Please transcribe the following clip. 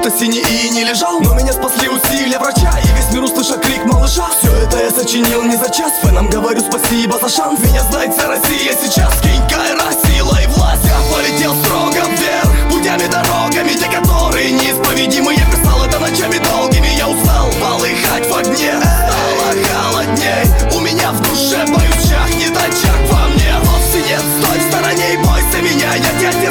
будто синий и не лежал. Но меня спасли усилия врача, и весь мир услышал крик малыша. Все это я сочинил не за час, фэнам говорю спасибо за шанс. Меня знает вся Россия сейчас, Кинг Кайра, сила и власть. Я полетел строго вверх, путями, дорогами, те, которые неисповедимы. Я писал это ночами долгими, я устал полыхать в огне. Стало холодней, у меня в душе боюсь чахнет очаг во мне. Вовсе нет, стой в стороне и бойся меня, я тебя